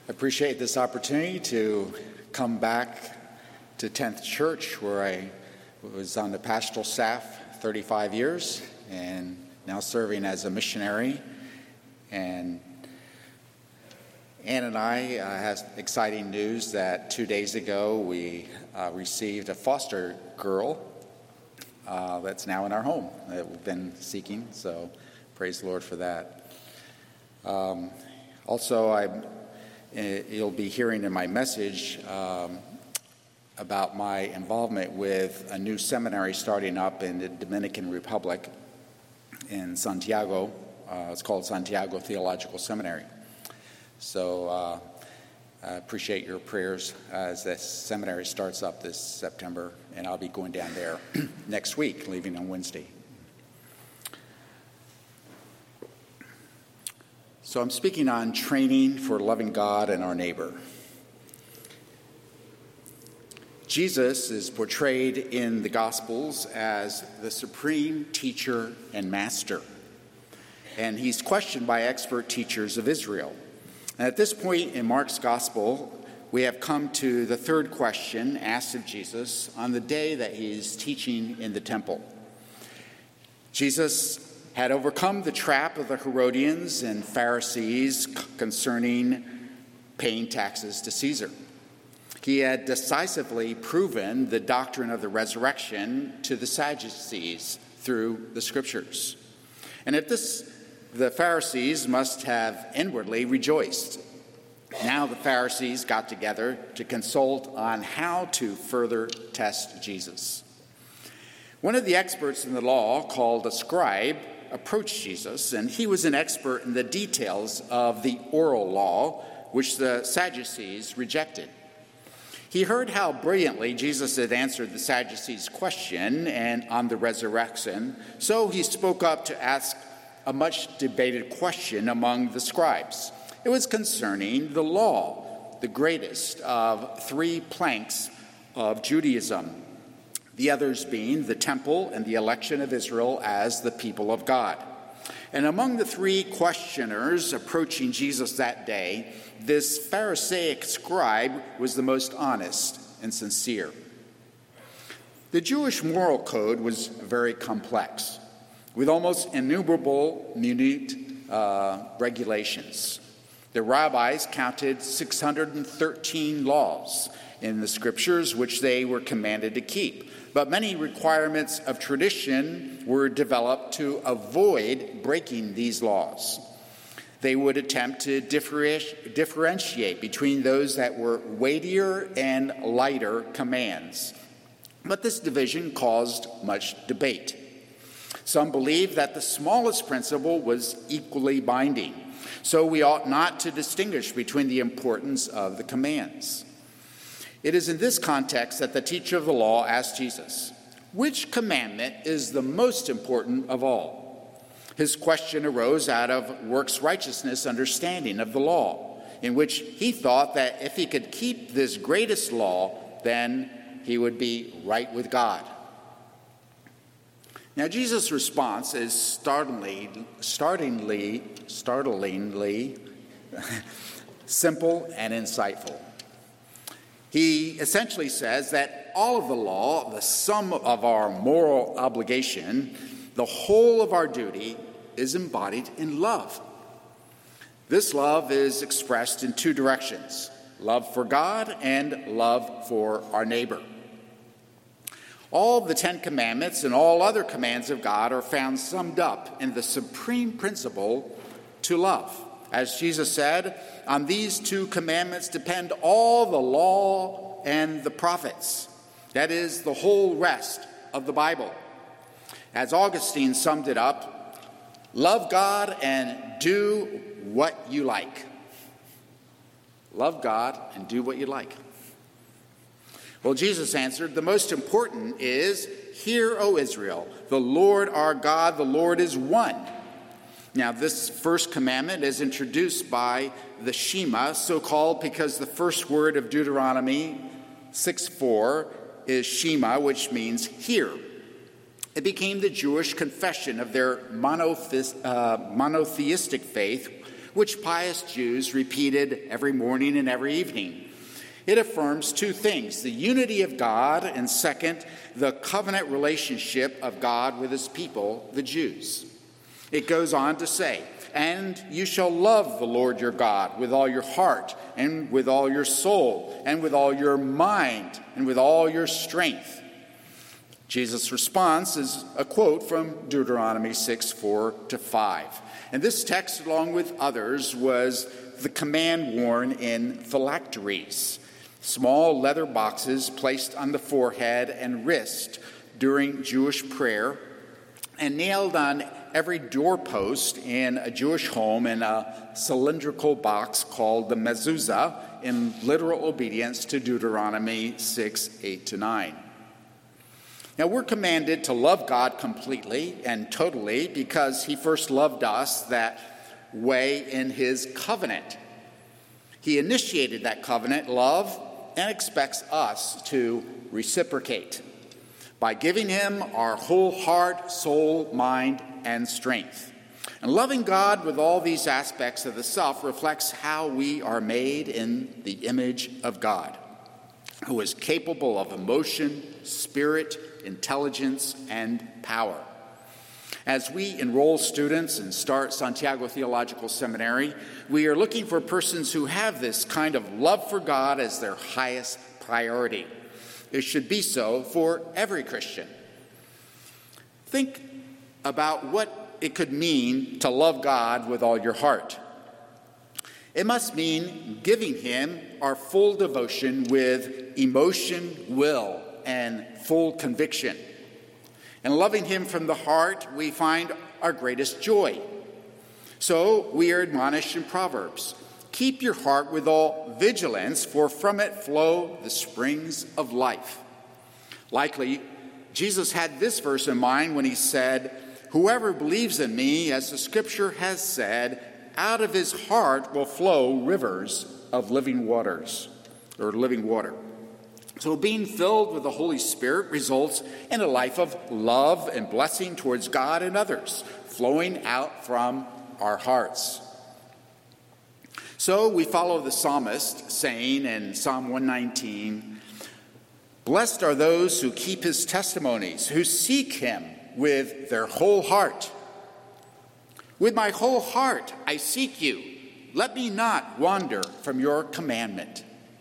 I appreciate this opportunity to come back to 10th Church, where I was on the pastoral staff 35 years and now serving as a missionary. And Ann and I have exciting news that 2 days ago we received a foster girl that's now in our home that we've been seeking, so praise the Lord for that. You'll be hearing in my message about my involvement with a new seminary starting up in the Dominican Republic in Santiago. It's called Santiago Theological Seminary. So I appreciate your prayers as this seminary starts up this September, and I'll be going down there next week, leaving on Wednesday. So I'm speaking on training for loving God and our neighbor. Jesus is portrayed in the Gospels as the supreme teacher and master, and he's questioned by expert teachers of Israel. And at this point in Mark's Gospel, we have come to the third question asked of Jesus on the day that he is teaching in the temple. Jesus had overcome the trap of the Herodians and Pharisees concerning paying taxes to Caesar. He had decisively proven the doctrine of the resurrection to the Sadducees through the Scriptures. And at this, the Pharisees must have inwardly rejoiced. Now the Pharisees got together to consult on how to further test Jesus. One of the experts in the law, called a scribe, approached Jesus, and he was an expert in the details of the oral law, which the Sadducees rejected. He heard how brilliantly Jesus had answered the Sadducees' question and on the resurrection, so he spoke up to ask a much debated question among the scribes. It was concerning the law, the greatest of three planks of Judaism, the others being the temple and the election of Israel as the people of God. And among the three questioners approaching Jesus that day, this Pharisaic scribe was the most honest and sincere. The Jewish moral code was very complex, with almost innumerable minute regulations. The rabbis counted 613 laws in the Scriptures, which they were commanded to keep. But many requirements of tradition were developed to avoid breaking these laws. They would attempt to differentiate between those that were weightier and lighter commands. But this division caused much debate. Some believed that the smallest principle was equally binding, so we ought not to distinguish between the importance of the commands. It is in this context that the teacher of the law asked Jesus, which commandment is the most important of all? His question arose out of works righteousness understanding of the law, in which he thought that if he could keep this greatest law, then he would be right with God. Now, Jesus' response is startlingly simple and insightful. He essentially says that all of the law, the sum of our moral obligation, the whole of our duty, is embodied in love. This love is expressed in two directions: love for God and love for our neighbor. All the 10 Commandments and all other commands of God are found summed up in the supreme principle to love. As Jesus said, on these two commandments depend all the law and the prophets. That is, the whole rest of the Bible. As Augustine summed it up, love God and do what you like. Love God and do what you like. Well, Jesus answered, the most important is, hear, O Israel, the Lord our God, the Lord is one. Now, this first commandment is introduced by the Shema, so called because the first word of Deuteronomy 6:4 is Shema, which means hear. It became the Jewish confession of their monotheistic faith, which pious Jews repeated every morning and every evening. It affirms two things: the unity of God, and second, the covenant relationship of God with his people, the Jews. It goes on to say, "And you shall love the Lord your God with all your heart, and with all your soul, and with all your mind, and with all your strength." Jesus' response is a quote from Deuteronomy 6:4-5. And this text, along with others, was the command worn in phylacteries, small leather boxes placed on the forehead and wrist during Jewish prayer, and nailed on every doorpost in a Jewish home in a cylindrical box called the mezuzah, in literal obedience to Deuteronomy 6:8-9. Now, we're commanded to love God completely and totally because he first loved us that way in his covenant. He initiated that covenant love and expects us to reciprocate by giving him our whole heart, soul, mind, and strength. And loving God with all these aspects of the self reflects how we are made in the image of God, who is capable of emotion, spirit, intelligence, and power. As we enroll students and start Santiago Theological Seminary, we are looking for persons who have this kind of love for God as their highest priority. It should be so for every Christian. Think about what it could mean to love God with all your heart. It must mean giving him our full devotion with emotion, will, and full conviction. And loving him from the heart, we find our greatest joy. So we are admonished in Proverbs, "Keep your heart with all vigilance, for from it flow the springs of life." Likely, Jesus had this verse in mind when he said, "Whoever believes in me, as the scripture has said, out of his heart will flow rivers of living waters," or living water. So being filled with the Holy Spirit results in a life of love and blessing towards God and others, flowing out from our hearts. So we follow the psalmist saying in Psalm 119, "Blessed are those who keep his testimonies, who seek him with their whole heart. With my whole heart I seek you. Let me not wander from your commandment."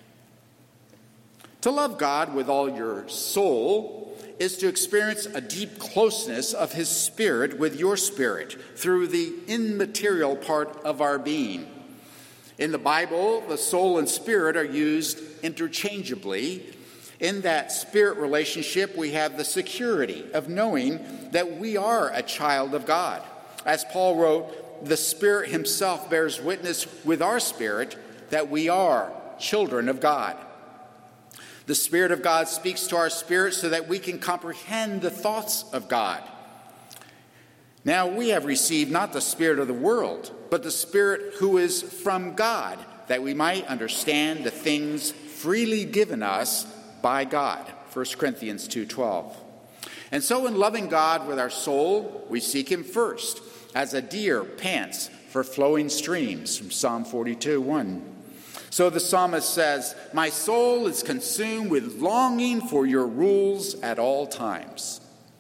To love God with all your soul is to experience a deep closeness of his spirit with your spirit through the immaterial part of our being. In the Bible, the soul and spirit are used interchangeably. In that spirit relationship, we have the security of knowing that we are a child of God. As Paul wrote, the Spirit himself bears witness with our spirit that we are children of God. The Spirit of God speaks to our spirit so that we can comprehend the thoughts of God. Now we have received not the spirit of the world, but the Spirit who is from God, that we might understand the things freely given us by God. 1 Corinthians 2:12. And so in loving God with our soul, we seek him first, as a deer pants for flowing streams, from Psalm 42:1. So the psalmist says, "My soul is consumed with longing for your rules at all times."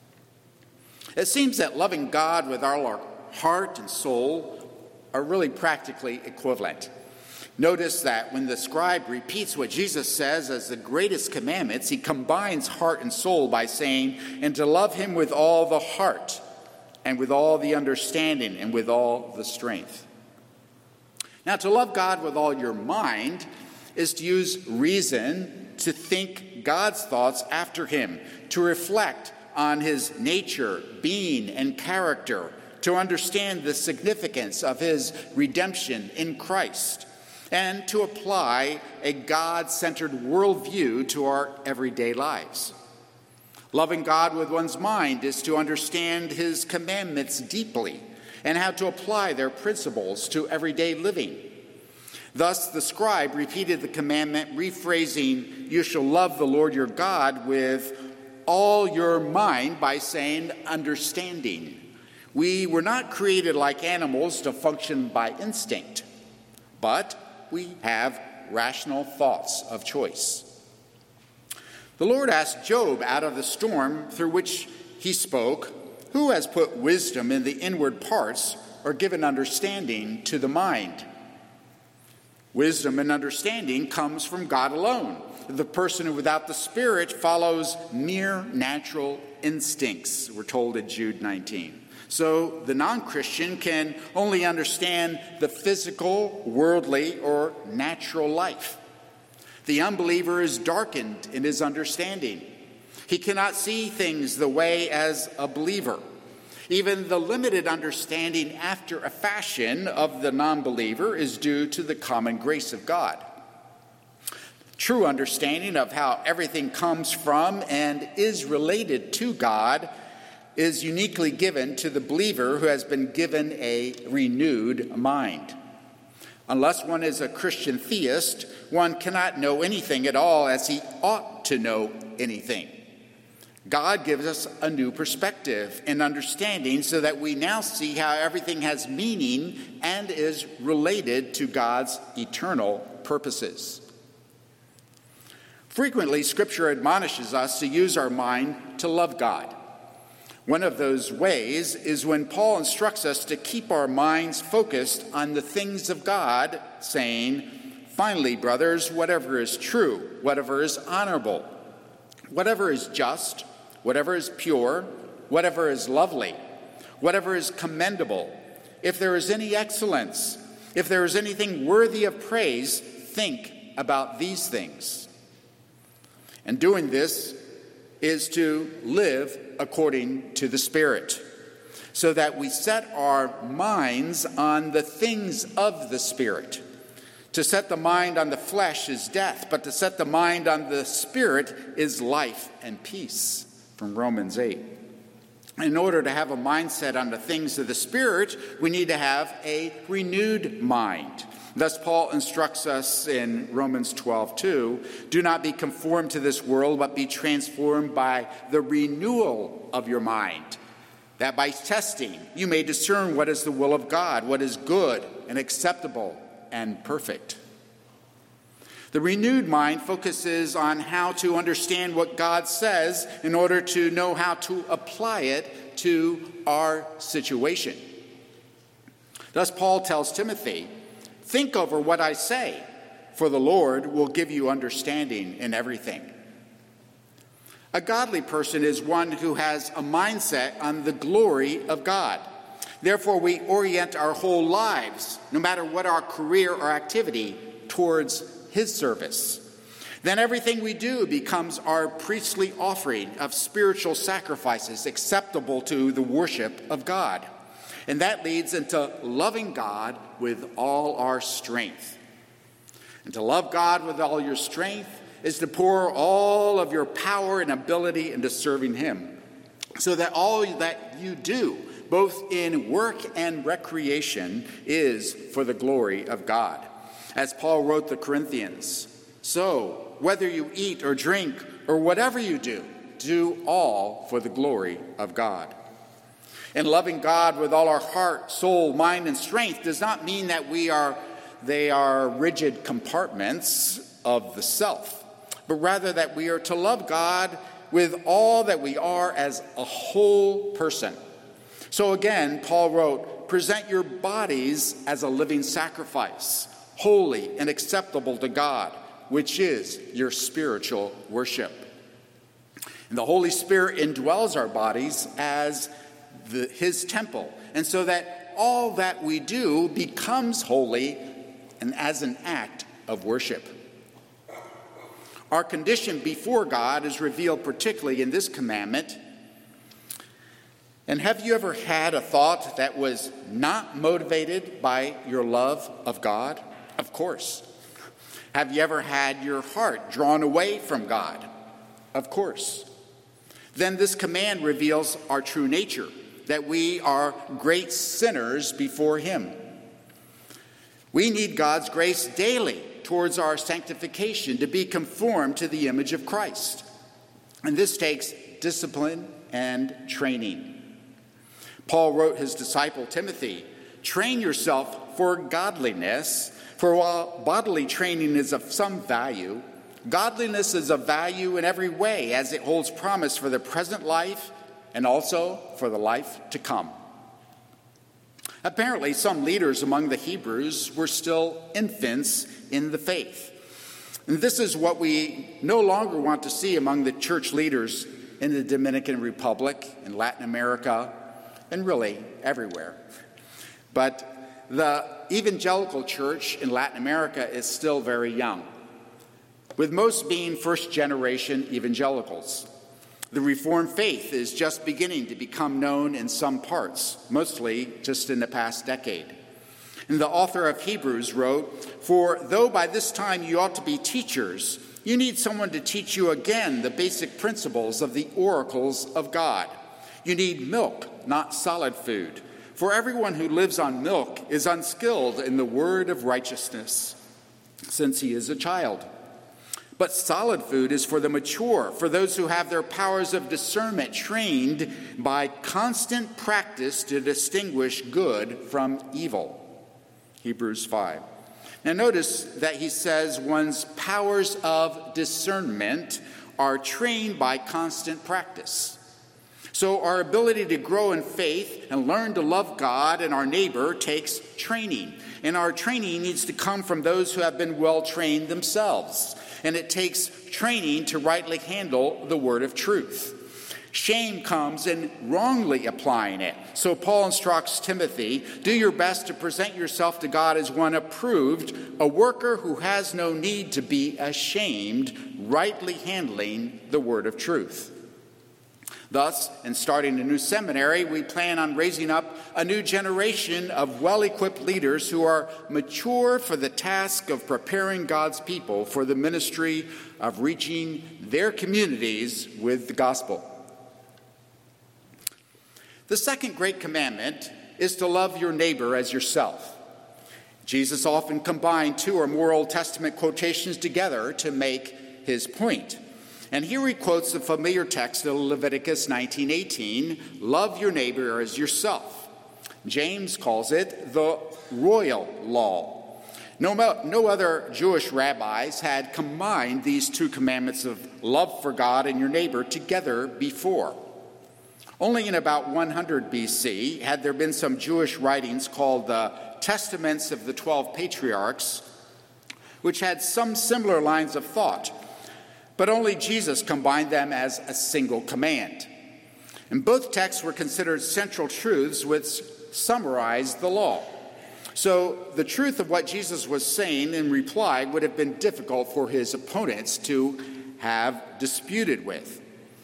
It seems that loving God with all our heart and soul are really practically equivalent. Notice that when the scribe repeats what Jesus says as the greatest commandments, he combines heart and soul by saying, "And to love him with all the heart, and with all the understanding, and with all the strength." Now, to love God with all your mind is to use reason to think God's thoughts after him, to reflect on his nature, being, and character, to understand the significance of his redemption in Christ, and to apply a God-centered worldview to our everyday lives. Loving God with one's mind is to understand his commandments deeply and how to apply their principles to everyday living. Thus, the scribe repeated the commandment, rephrasing, "You shall love the Lord your God with all your mind," by saying understanding, We were not created like animals to function by instinct, but we have rational thoughts of choice. The Lord asked Job out of the storm through which he spoke, "Who has put wisdom in the inward parts or given understanding to the mind?" Wisdom and understanding comes from God alone. The person without the Spirit follows mere natural instincts, we're told in Jude 19. So the non-Christian can only understand the physical, worldly, or natural life. The unbeliever is darkened in his understanding. He cannot see things the way as a believer. Even the limited understanding after a fashion of the non-believer is due to the common grace of God. True understanding of how everything comes from and is related to God is uniquely given to the believer who has been given a renewed mind. Unless one is a Christian theist, one cannot know anything at all as he ought to know anything. God gives us a new perspective and understanding so that we now see how everything has meaning and is related to God's eternal purposes. Frequently, Scripture admonishes us to use our mind to love God. One of those ways is when Paul instructs us to keep our minds focused on the things of God, saying, "Finally, brothers, whatever is true, whatever is honorable, whatever is just, whatever is pure, whatever is lovely, whatever is commendable, if there is any excellence, if there is anything worthy of praise, think about these things." And doing this is to live according to the Spirit, so that we set our minds on the things of the Spirit. To set the mind on the flesh is death, but to set the mind on the Spirit is life and peace, from Romans 8. In order to have a mindset on the things of the Spirit, we need to have a renewed mind. Thus, Paul instructs us in Romans 12:2, "Do not be conformed to this world, but be transformed by the renewal of your mind, that by testing you may discern what is the will of God, what is good and acceptable and perfect." The renewed mind focuses on how to understand what God says in order to know how to apply it to our situation. Thus, Paul tells Timothy, "Think over what I say, for the Lord will give you understanding in everything." A godly person is one who has a mindset on the glory of God. Therefore, we orient our whole lives, no matter what our career or activity, towards His service. Then everything we do becomes our priestly offering of spiritual sacrifices acceptable to the worship of God. And that leads into loving God with all our strength. And to love God with all your strength is to pour all of your power and ability into serving Him, so that all that you do, both in work and recreation, is for the glory of God. As Paul wrote the Corinthians, "So, whether you eat or drink or whatever you do all for the glory of God." And loving God with all our heart, soul, mind, and strength does not mean that they are rigid compartments of the self, but rather that we are to love God with all that we are as a whole person. So again, Paul wrote, "Present your bodies as a living sacrifice, holy and acceptable to God, which is your spiritual worship." And the Holy Spirit indwells our bodies as His temple, and so that all that we do becomes holy and as an act of worship. Our condition before God is revealed particularly in this commandment. And have you ever had a thought that was not motivated by your love of God? Of course. Have you ever had your heart drawn away from God? Of course. Then this command reveals our true nature, that we are great sinners before Him. We need God's grace daily towards our sanctification to be conformed to the image of Christ. And this takes discipline and training. Paul wrote his disciple Timothy, "Train yourself for godliness, for while bodily training is of some value, godliness is of value in every way, as it holds promise for the present life and also for the life to come." Apparently, some leaders among the Hebrews were still infants in the faith. And this is what we no longer want to see among the church leaders in the Dominican Republic, in Latin America, and really everywhere. But the evangelical church in Latin America is still very young, with most being first-generation evangelicals. The Reformed faith is just beginning to become known in some parts, mostly just in the past decade. And the author of Hebrews wrote, "For though by this time you ought to be teachers, you need someone to teach you again the basic principles of the oracles of God. You need milk, not solid food. For everyone who lives on milk is unskilled in the word of righteousness, since he is a child. But solid food is for the mature, for those who have their powers of discernment trained by constant practice to distinguish good from evil." Hebrews 5. Now notice that he says one's powers of discernment are trained by constant practice. So our ability to grow in faith and learn to love God and our neighbor takes training. And our training needs to come from those who have been well trained themselves. And it takes training to rightly handle the word of truth. Shame comes in wrongly applying it. So Paul instructs Timothy, do your best to present yourself to God as one approved, a worker who has no need to be ashamed, rightly handling the word of truth. Thus, in starting a new seminary, we plan on raising up a new generation of well-equipped leaders who are mature for the task of preparing God's people for the ministry of reaching their communities with the gospel. The second great commandment is to love your neighbor as yourself. Jesus often combined two or more Old Testament quotations together to make his point. And here he quotes the familiar text of Leviticus 19:18, "Love your neighbor as yourself." James calls it the royal law. No other Jewish rabbis had combined these two commandments of love for God and your neighbor together before. Only in about 100 BC had there been some Jewish writings called the Testaments of the 12 Patriarchs, which had some similar lines of thought. But only Jesus combined them as a single command. And both texts were considered central truths which summarized the law. So the truth of what Jesus was saying in reply would have been difficult for his opponents to have disputed with.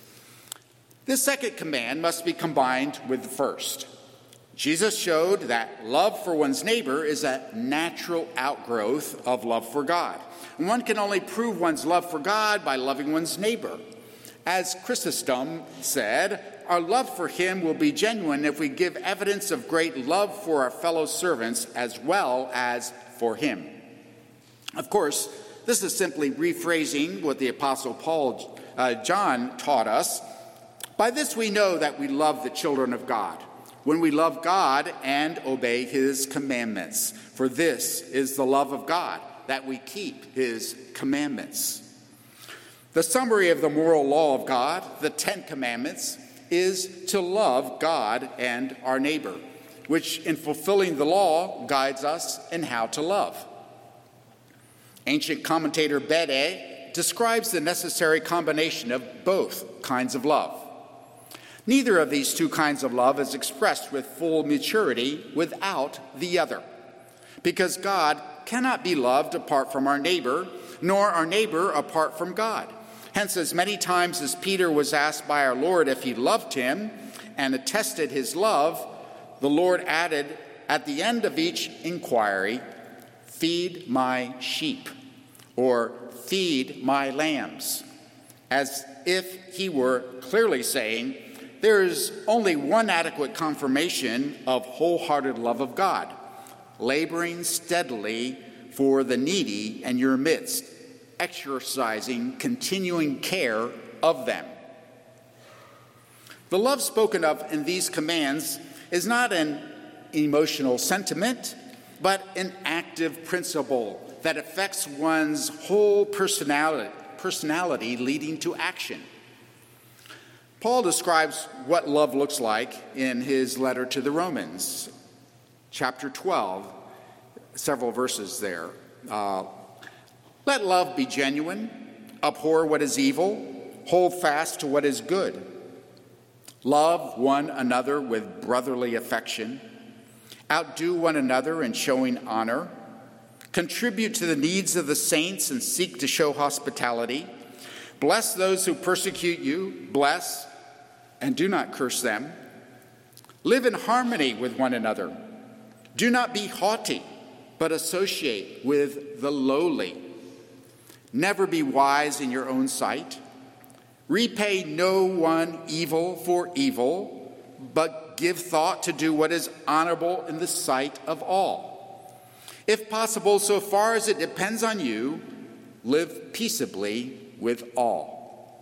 This second command must be combined with the first. Jesus showed that love for one's neighbor is a natural outgrowth of love for God. And one can only prove one's love for God by loving one's neighbor. As Chrysostom said, our love for him will be genuine if we give evidence of great love for our fellow servants as well as for him. Of course, this is simply rephrasing what the Apostle John taught us. By this we know that we love the children of God, when we love God and obey his commandments. For this is the love of God, that we keep his commandments. The summary of the moral law of God, the 10 Commandments, is to love God and our neighbor, which in fulfilling the law guides us in how to love. Ancient commentator Bede describes the necessary combination of both kinds of love. Neither of these two kinds of love is expressed with full maturity without the other, because God cannot be loved apart from our neighbor, nor our neighbor apart from God. Hence, as many times as Peter was asked by our Lord if he loved him and attested his love, the Lord added at the end of each inquiry, "Feed my sheep," or "Feed my lambs," as if he were clearly saying, there is only one adequate confirmation of wholehearted love of God: laboring steadily for the needy in your midst, exercising continuing care of them. The love spoken of in these commands is not an emotional sentiment, but an active principle that affects one's whole personality leading to action. Paul describes what love looks like in his letter to the Romans, chapter 12, several verses there. Let love be genuine, abhor what is evil, hold fast to what is good. Love one another with brotherly affection. Outdo one another in showing honor. Contribute to the needs of the saints and seek to show hospitality. Bless those who persecute you. Bless and do not curse them. Live in harmony with one another. Do not be haughty, but associate with the lowly. Never be wise in your own sight. Repay no one evil for evil, but give thought to do what is honorable in the sight of all. If possible, so far as it depends on you, live peaceably with all.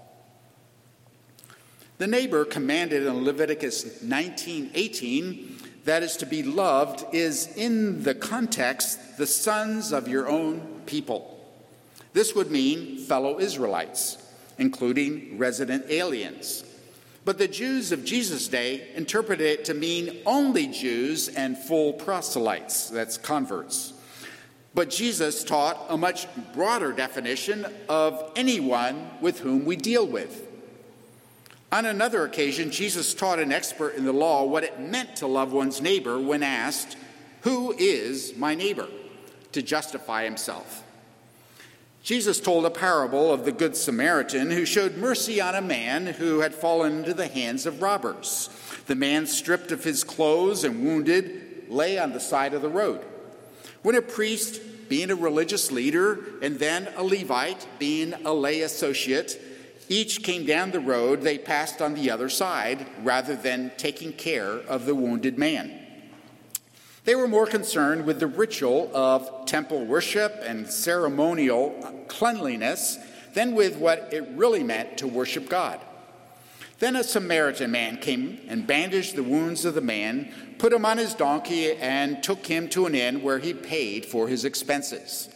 The neighbor commanded in Leviticus 19:18 that is to be loved is in the context the sons of your own people. This would mean fellow Israelites, including resident aliens. But the Jews of Jesus' day interpreted it to mean only Jews and full proselytes, that's converts. But Jesus taught a much broader definition of anyone with whom we deal with. On another occasion, Jesus taught an expert in the law what it meant to love one's neighbor when asked, "Who is my neighbor?" to justify himself. Jesus told a parable of the Good Samaritan who showed mercy on a man who had fallen into the hands of robbers. The man, stripped of his clothes and wounded, lay on the side of the road. When a priest, being a religious leader, and then a Levite, being a lay associate, each came down the road, they passed on the other side rather than taking care of the wounded man. They were more concerned with the ritual of temple worship and ceremonial cleanliness than with what it really meant to worship God. Then a Samaritan man came and bandaged the wounds of the man, put him on his donkey, and took him to an inn where he paid for his expenses.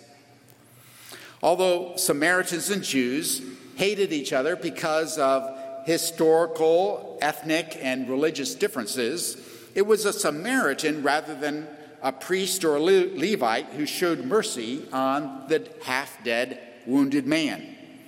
Although Samaritans and Jews hated each other because of historical, ethnic, and religious differences, it was a Samaritan rather than a priest or a Levite who showed mercy on the half-dead, wounded man.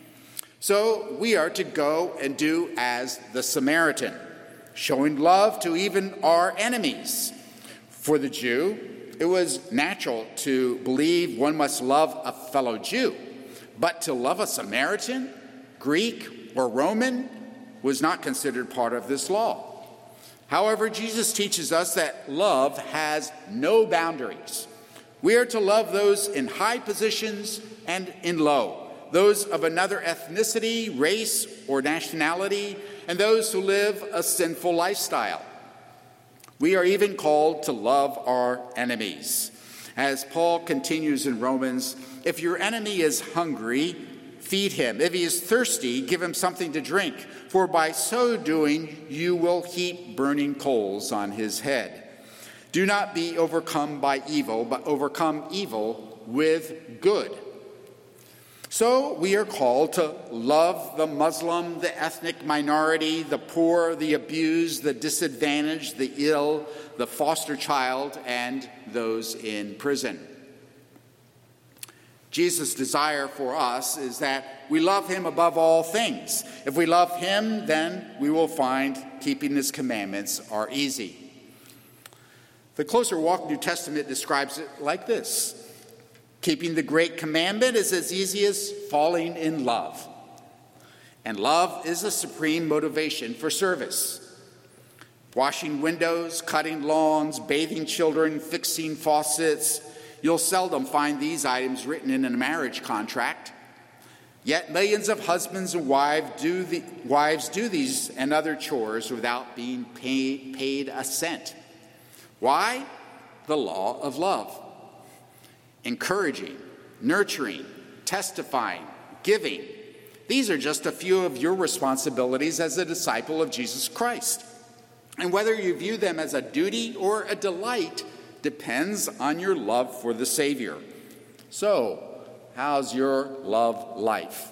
So we are to go and do as the Samaritan, showing love to even our enemies. For the Jew, it was natural to believe one must love a fellow Jew, but to love a Samaritan, Greek, or Roman was not considered part of this law. However, Jesus teaches us that love has no boundaries. We are to love those in high positions and in low, those of another ethnicity, race, or nationality, and those who live a sinful lifestyle. We are even called to love our enemies. As Paul continues in Romans, if your enemy is hungry, feed him. If he is thirsty, give him something to drink, for by so doing you will heap burning coals on his head. Do not be overcome by evil, but overcome evil with good. So we are called to love the Muslim, the ethnic minority, the poor, the abused, the disadvantaged, the ill, the foster child, and those in prison. Jesus' desire for us is that we love him above all things. If we love him, then we will find keeping his commandments are easy. The Closer Walk New Testament describes it like this. Keeping the great commandment is as easy as falling in love. And love is a supreme motivation for service. Washing windows, cutting lawns, bathing children, fixing faucets. You'll seldom find these items written in a marriage contract. Yet millions of husbands and wives do these and other chores without being paid a cent. Why? The law of love. Encouraging, nurturing, testifying, giving. These are just a few of your responsibilities as a disciple of Jesus Christ. And whether you view them as a duty or a delight depends on your love for the Savior. So, how's your love life?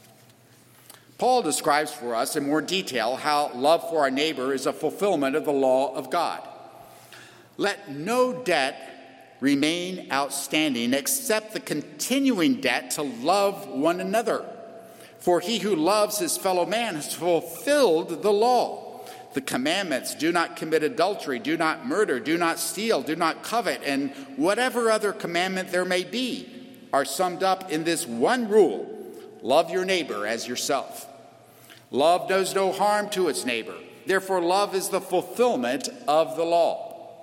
Paul describes for us in more detail how love for our neighbor is a fulfillment of the law of God. Let no debt remain outstanding except the continuing debt to love one another. For he who loves his fellow man has fulfilled the law. The commandments: do not commit adultery, do not murder, do not steal, do not covet, and whatever other commandment there may be, are summed up in this one rule: love your neighbor as yourself. Love knows no harm to its neighbor. Therefore, love is the fulfillment of the law.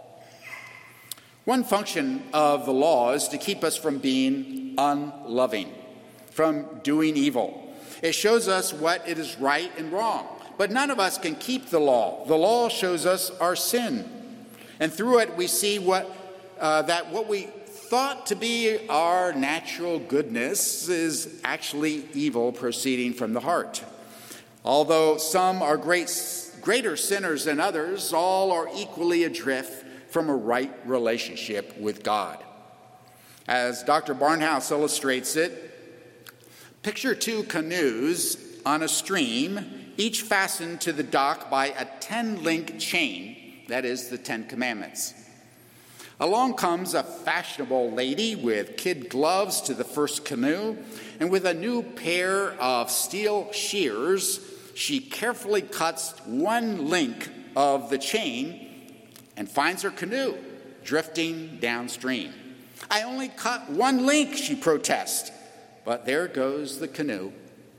One function of the law is to keep us from being unloving, from doing evil. It shows us what it is right and wrong. But none of us can keep the law. The law shows us our sin. And through it we see that what we thought to be our natural goodness is actually evil proceeding from the heart. Although some are greater sinners than others, all are equally adrift from a right relationship with God. As Dr. Barnhouse illustrates it, picture two canoes on a stream, each fastened to the dock by a 10-link chain, that is, the 10 Commandments. Along comes a fashionable lady with kid gloves to the first canoe, and with a new pair of steel shears, she carefully cuts one link of the chain and finds her canoe drifting downstream. "I only cut one link," she protests, but there goes the canoe.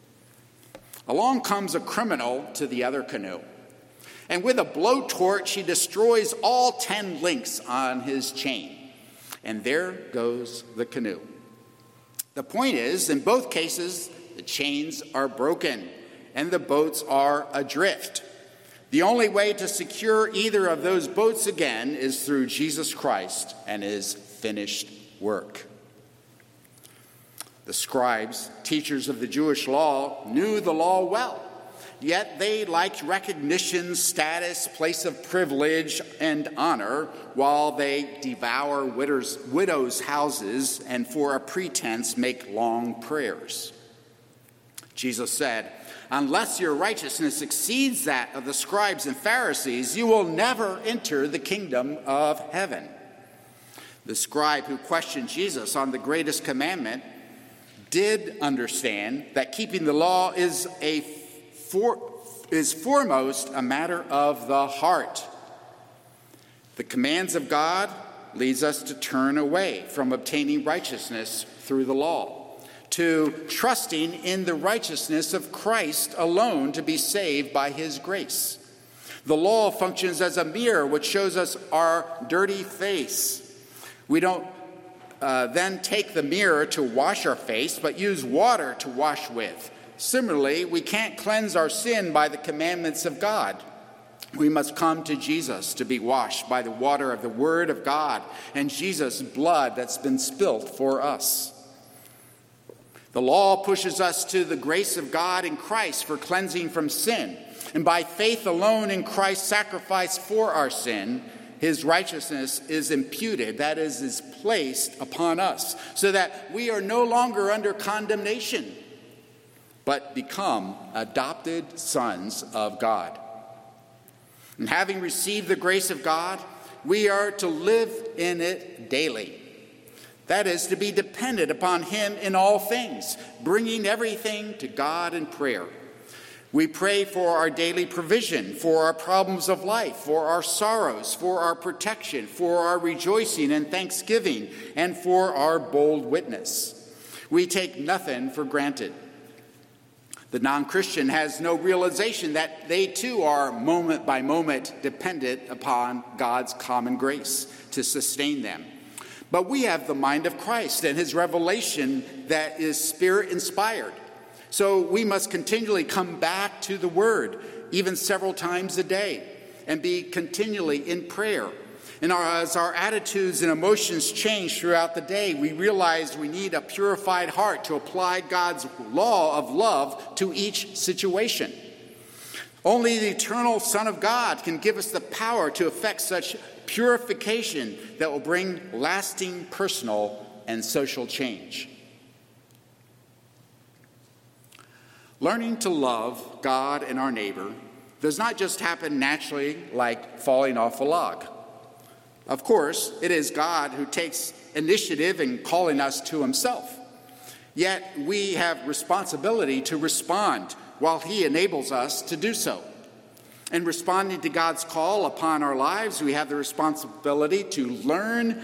Along comes a criminal to the other canoe, and with a blowtorch he destroys all 10 links on his chain, and there goes the canoe. The point is, in both cases, the chains are broken and the boats are adrift. The only way to secure either of those boats again is through Jesus Christ and his finished work. The scribes, teachers of the Jewish law, knew the law well, yet they liked recognition, status, place of privilege, and honor, while they devour widows' houses and for a pretense make long prayers. Jesus said, "Unless your righteousness exceeds that of the scribes and Pharisees, you will never enter the kingdom of heaven." The scribe who questioned Jesus on the greatest commandment did understand that keeping the law is foremost a matter of the heart. The commands of God leads us to turn away from obtaining righteousness through the law, to trusting in the righteousness of Christ alone to be saved by his grace. The law functions as a mirror which shows us our dirty face. We don't then take the mirror to wash our face, but use water to wash with. Similarly, we can't cleanse our sin by the commandments of God. We must come to Jesus to be washed by the water of the Word of God and Jesus' blood that's been spilt for us. The law pushes us to the grace of God in Christ for cleansing from sin. And by faith alone in Christ's sacrifice for our sin, his righteousness is imputed, that is placed upon us, so that we are no longer under condemnation, but become adopted sons of God. And having received the grace of God, we are to live in it daily. That is, to be dependent upon him in all things, bringing everything to God in prayer. We pray for our daily provision, for our problems of life, for our sorrows, for our protection, for our rejoicing and thanksgiving, and for our bold witness. We take nothing for granted. The non-Christian has no realization that they too are moment by moment dependent upon God's common grace to sustain them. But we have the mind of Christ and his revelation that is Spirit-inspired. So we must continually come back to the Word, even several times a day, and be continually in prayer. And as our attitudes and emotions change throughout the day, we realize we need a purified heart to apply God's law of love to each situation. Only the eternal Son of God can give us the power to effect such purification that will bring lasting personal and social change. Learning to love God and our neighbor does not just happen naturally like falling off a log. Of course, it is God who takes initiative in calling us to himself. Yet we have responsibility to respond while he enables us to do so. In responding to God's call upon our lives, we have the responsibility to learn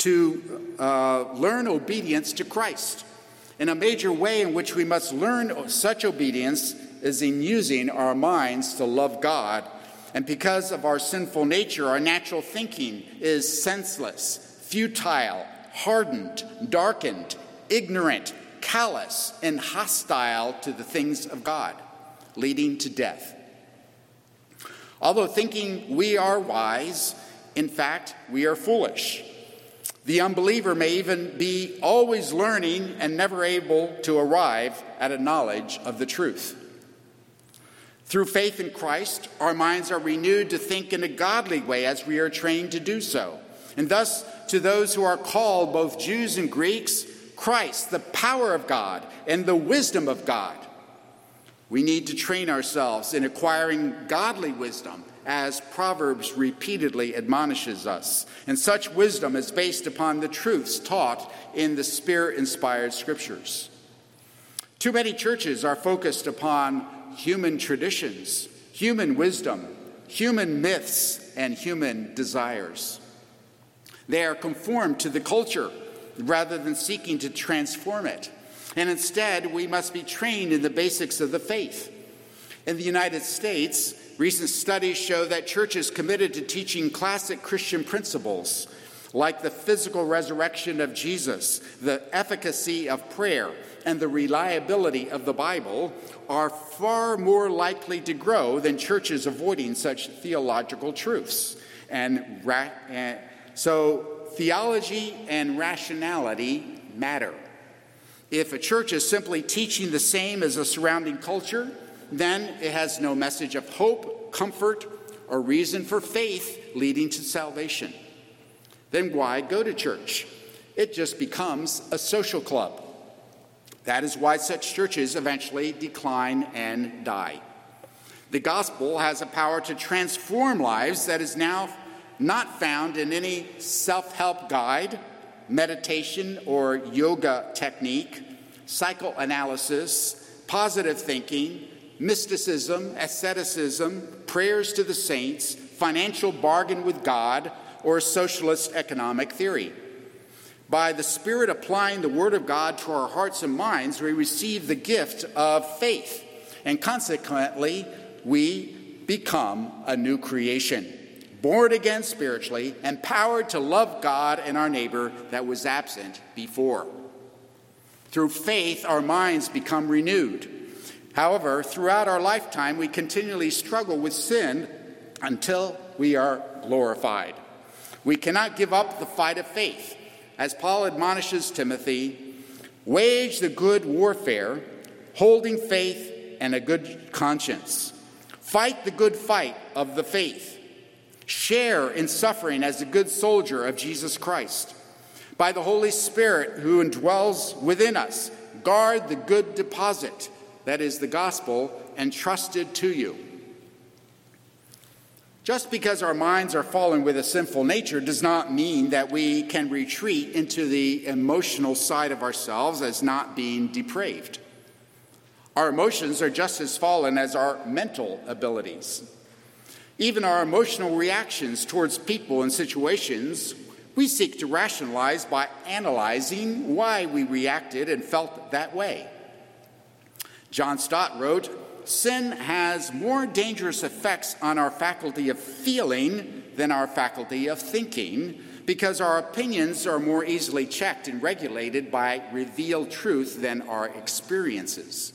obedience to Christ. And a major way in which we must learn such obedience is in using our minds to love God. And because of our sinful nature, our natural thinking is senseless, futile, hardened, darkened, ignorant, callous, and hostile to the things of God, leading to death. Although thinking we are wise, in fact, we are foolish. The unbeliever may even be always learning and never able to arrive at a knowledge of the truth. Through faith in Christ, our minds are renewed to think in a godly way as we are trained to do so. And thus, to those who are called, both Jews and Greeks, Christ, the power of God and the wisdom of God. We need to train ourselves in acquiring godly wisdom, as Proverbs repeatedly admonishes us. And such wisdom is based upon the truths taught in the Spirit-inspired scriptures. Too many churches are focused upon human traditions, human wisdom, human myths, and human desires. They are conformed to the culture rather than seeking to transform it. And instead, we must be trained in the basics of the faith. In the United States, recent studies show that churches committed to teaching classic Christian principles like the physical resurrection of Jesus, the efficacy of prayer, and the reliability of the Bible are far more likely to grow than churches avoiding such theological truths. So theology and rationality matter. If a church is simply teaching the same as the surrounding culture, then it has no message of hope, comfort, or reason for faith leading to salvation. Then why go to church? It just becomes a social club. That is why such churches eventually decline and die. The gospel has a power to transform lives that is now not found in any self-help guide, meditation or yoga technique, psychoanalysis, positive thinking, mysticism, asceticism, prayers to the saints, financial bargain with God, or socialist economic theory. By the Spirit applying the Word of God to our hearts and minds, we receive the gift of faith, and consequently, we become a new creation, born again spiritually, empowered to love God and our neighbor that was absent before. Through faith, our minds become renewed. However, throughout our lifetime, we continually struggle with sin until we are glorified. We cannot give up the fight of faith. As Paul admonishes Timothy, wage the good warfare, holding faith and a good conscience. Fight the good fight of the faith. Share in suffering as a good soldier of Jesus Christ. By the Holy Spirit who indwells within us, guard the good deposit, that is the gospel, entrusted to you. Just because our minds are fallen with a sinful nature does not mean that we can retreat into the emotional side of ourselves as not being depraved. Our emotions are just as fallen as our mental abilities. Even our emotional reactions towards people and situations, we seek to rationalize by analyzing why we reacted and felt that way. John Stott wrote, "Sin has more dangerous effects on our faculty of feeling than our faculty of thinking, because our opinions are more easily checked and regulated by revealed truth than our experiences."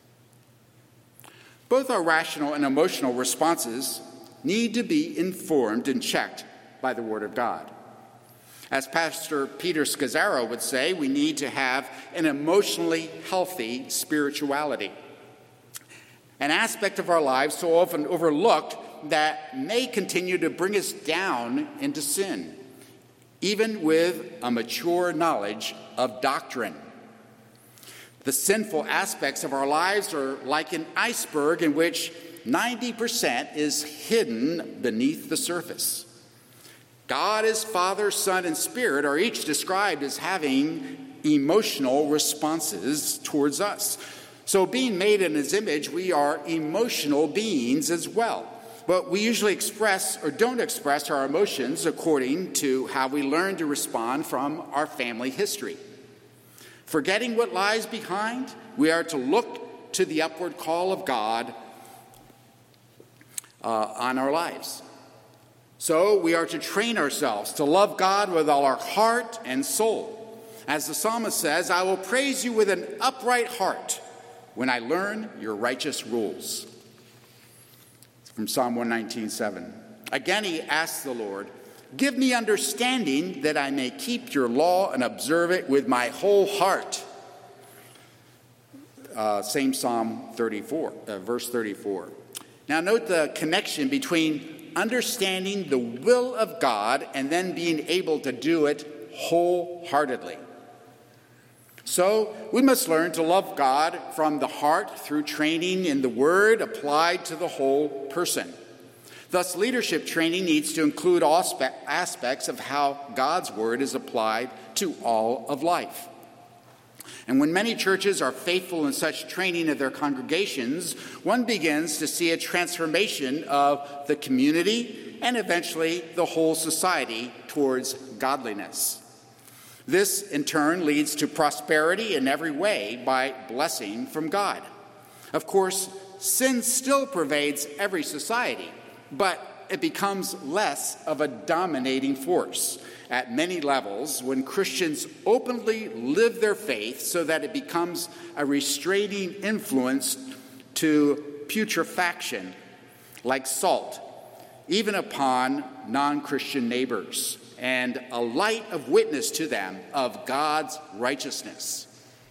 Both our rational and emotional responses need to be informed and checked by the Word of God. As Pastor Peter Scazzaro would say, we need to have an emotionally healthy spirituality. an aspect of our lives so often overlooked that may continue to bring us down into sin, even with a mature knowledge of doctrine. The sinful aspects of our lives are like an iceberg in which 90% is hidden beneath the surface. God as Father, Son, and Spirit are each described as having emotional responses towards us. So being made in His image, we are emotional beings as well. But we usually express or don't express our emotions according to how we learn to respond from our family history. Forgetting what lies behind, we are to look to the upward call of God on our lives. So we are to train ourselves to love God with all our heart and soul. As the psalmist says, I will praise you with an upright heart when I learn your righteous rules. From Psalm 119:7. Again he asks the Lord, give me understanding that I may keep your law and observe it with my whole heart. Same Psalm 34, verse 34. Now note the connection between understanding the will of God and then being able to do it wholeheartedly. So we must learn to love God from the heart through training in the Word applied to the whole person. Thus, leadership training needs to include all aspects of how God's Word is applied to all of life. And when many churches are faithful in such training of their congregations, one begins to see a transformation of the community and eventually the whole society towards godliness. This, in turn, leads to prosperity in every way by blessing from God. Of course, sin still pervades every society, but it becomes less of a dominating force at many levels when Christians openly live their faith so that it becomes a restraining influence to putrefaction, like salt, even upon non-Christian neighbors, and a light of witness to them of God's righteousness.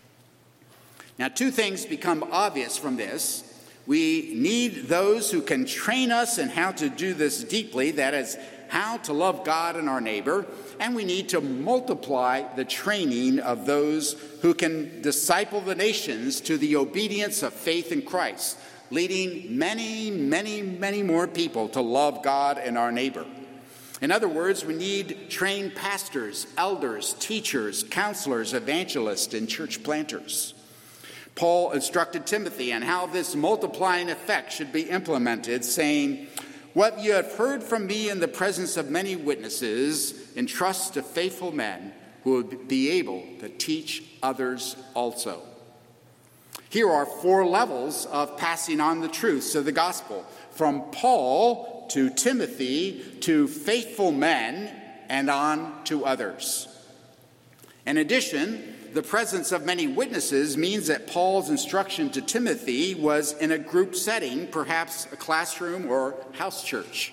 Now, two things become obvious from this. We need those who can train us in how to do this deeply, that is, how to love God and our neighbor, and we need to multiply the training of those who can disciple the nations to the obedience of faith in Christ, leading many, many, many more people to love God and our neighbor. In other words, we need trained pastors, elders, teachers, counselors, evangelists, and church planters. Paul instructed Timothy on how this multiplying effect should be implemented, saying, what you have heard from me in the presence of many witnesses, entrust to faithful men who will be able to teach others also. Here are 4 levels of passing on the truths of the gospel, from Paul to Timothy to faithful men and on to others. In addition, the presence of many witnesses means that Paul's instruction to Timothy was in a group setting, perhaps a classroom or house church.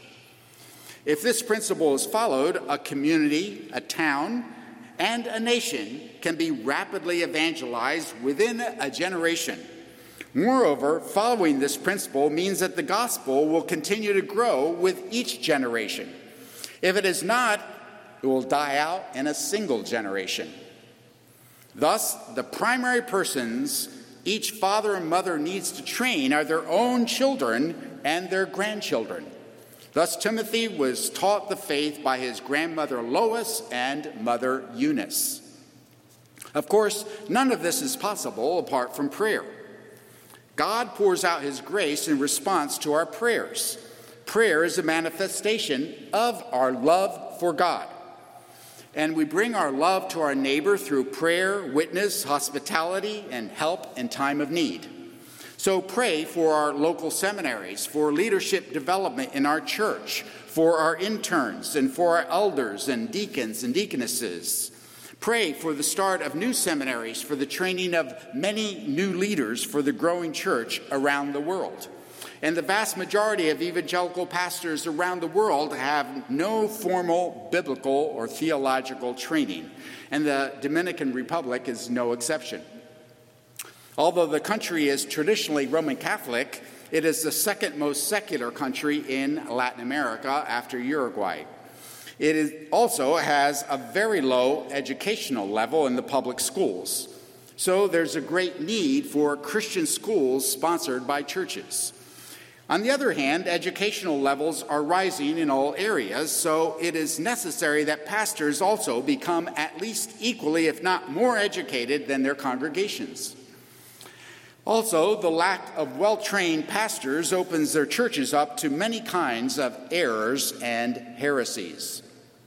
If this principle is followed, a community, a town, and a nation can be rapidly evangelized within a generation. Moreover, following this principle means that the gospel will continue to grow with each generation. If it is not, it will die out in a single generation. Thus, the primary persons each father and mother needs to train are their own children and their grandchildren. Thus, Timothy was taught the faith by his grandmother Lois and mother Eunice. Of course, none of this is possible apart from prayer. God pours out his grace in response to our prayers. Prayer is a manifestation of our love for God. And we bring our love to our neighbor through prayer, witness, hospitality, and help in time of need. So pray for our local seminaries, for leadership development in our church, for our interns, and for our elders and deacons and deaconesses. Pray for the start of new seminaries, for the training of many new leaders for the growing church around the world. And the vast majority of evangelical pastors around the world have no formal biblical or theological training, and the Dominican Republic is no exception. Although the country is traditionally Roman Catholic, It is the second most secular country in Latin America after Uruguay. It also has a very low educational level in the public schools. So there's a great need for Christian schools sponsored by churches. On the other hand, educational levels are rising in all areas, so it is necessary that pastors also become at least equally, if not more, educated than their congregations. Also, the lack of well-trained pastors opens their churches up to many kinds of errors and heresies.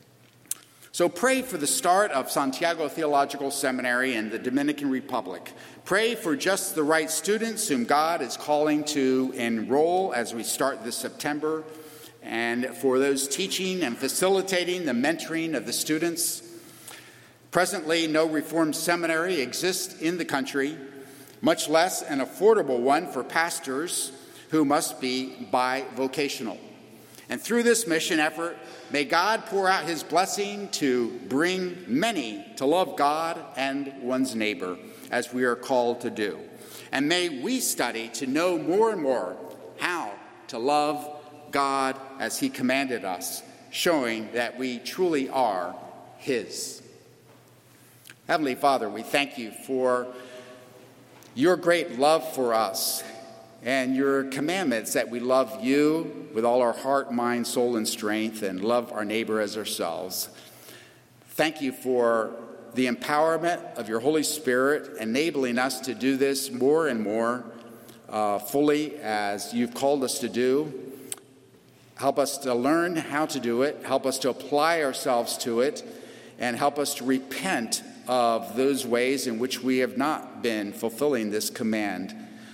So pray for the start of Santiago Theological Seminary in the Dominican Republic. Pray for just the right students whom God is calling to enroll as we start this September, and for those teaching and facilitating the mentoring of the students. Presently, no Reformed seminary exists in the country, much less an affordable one for pastors who must be bivocational. And through this mission effort, may God pour out his blessing to bring many to love God and one's neighbor, as we are called to do. And may we study to know more and more how to love God as he commanded us, showing that we truly are his. Heavenly Father, we thank you for your great love for us and your commandments that we love you with all our heart, mind, soul, and strength, and love our neighbor as ourselves. Thank you for the empowerment of your Holy Spirit, enabling us to do this more and more fully as you've called us to do. Help us to learn how to do it, help us to apply ourselves to it, and help us to repent of those ways in which we have not been fulfilling this command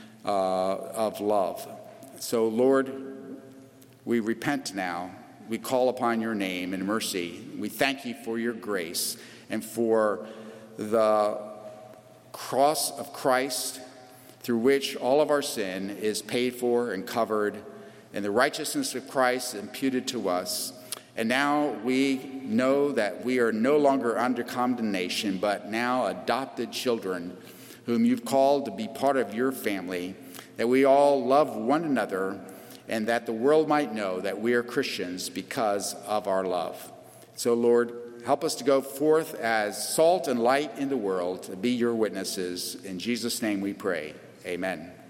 of love. So, Lord, we repent now. We call upon your name in mercy. We thank you for your grace and for the cross of Christ through which all of our sin is paid for and covered, and the righteousness of Christ imputed to us. And now we know that we are no longer under condemnation, but now adopted children whom you've called to be part of your family, that we all love one another, and that the world might know that we are Christians because of our love. So, Lord, help us to go forth as salt and light in the world, to be your witnesses. In Jesus' name we pray. Amen.